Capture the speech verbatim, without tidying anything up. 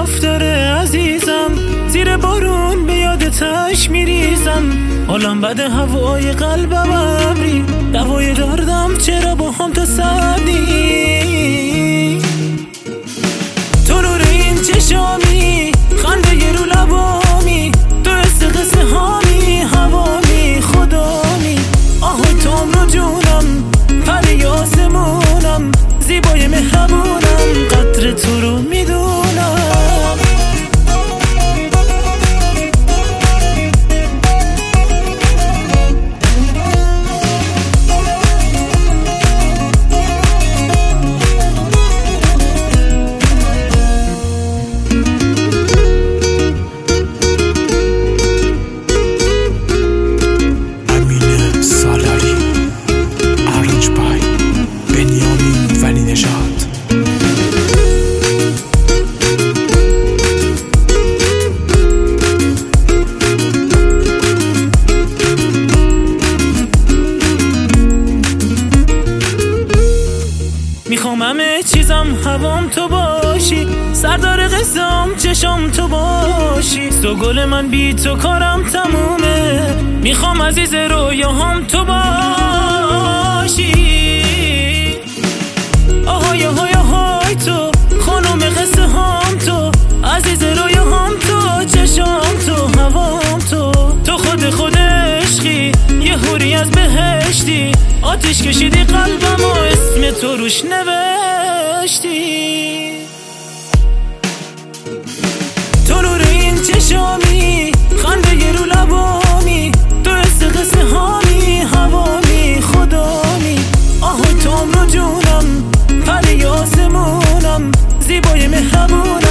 داره عزیزم، زیر بارون به یادتش میریزم. حالم بده هوای قلبم ابری، دوای دردم چرا با هم تو سردی. تو نور این چشامی، خنده ی رو لبامی، تو قصه قصه هامی، هوامی خدامی. آه توم رو جونم، پری آسمونم، زیبای مهربونم، قدر تو رو میدونم. میخوام همه چیزم هوام تو باشی، سردار قصم چشم تو باشی. تو گل من بی تو کارم تمومه، میخوام عزیز رویاهام تو باشی. آهای آهای آهای تو خانم قصه هام، تو عزیز رویاهام، تو چشم تو هوام، تو تو خود خود عشقی، یه حوری از بهشتی. آتیش کشیدی قلبم و اسم تو روش نوشتی. تو نور این چشامی، خنده ی رو لبامی، تو قصه قصه هامی، هوامی خدامی. آه توم رو جونم، پری آسمونم، زیبای مهربونم،